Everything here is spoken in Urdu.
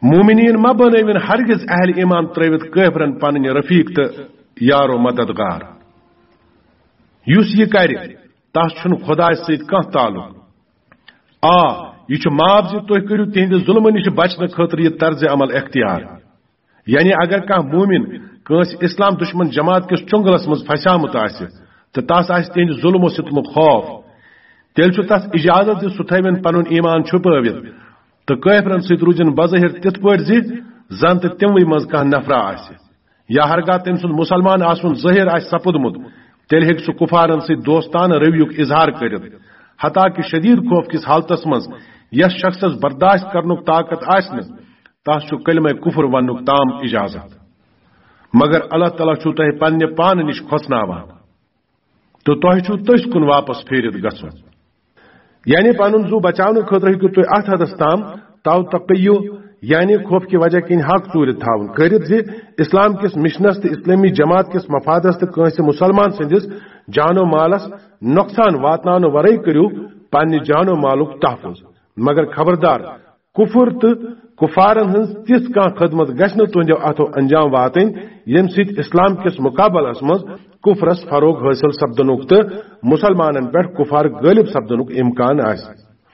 مومنین ما بنوین ہرگز اہل ایمان تروت کافرن پن رفیق تو یارو مددگار یس یہ کر تس چھن خدا ست کان تعلق یہ معاف زی تھی کرو تہند ظلم نش بچنے خاطر یہ طرز عمل اختیار یعنی اگر کان مومن کنس اسلام دشمن جماعت کس چنگلس مز پھسیامت آس تو تس آس تہند ظلمو ستمک خوف تیل تس اجازت زی سہ تھوین پن ایمان چھپوت تو کافرن ست روزن بظاہر تت پٲٹھۍ زِ زن تو تموی مز کانٛہہ نفرا آسہِ یا ہرگاہ تم سند مسلمان آسن ظاہر آسہِ سپدمت تیل ہیٚکہِ سُہ کفارن ست دوستانہ رویُک اظہار کرت حتیٰ کہ شدید خوف کس حالتس مز یس شخصس برداشت کرنک طاقت آسن تس کلمہ کفر ونک تام اجازت مگر اللہ تعالیٰ چھو تہ پنہ پان نش کھوسناوان تو تہ چھو تس کن واپس پھیرت گژھن یعنی پن زو بچاؤن خاطر ہیکو تھی ات حدس تام تو تقیو یعنی خوف کی وجہ کن حق ژور تھاون کرت زِ اسلام کس مشنس تو اسلامی جماعت کس مفادس تو کنس مسلمان سندس جان و مالس نقصان واتنانو ورے کرو پنہ جان و مالک تحفظ مگر خبردار کفر تو کفارن ہز تس کان خدمت گھن تہندو اتھو انجام واتن یم سۭتۍ اسلام کس مقابلس مز کفرس فروغ حاصل سپدنک تو مسلمانن پہ کفار غالب سپدنک امکان آسہِ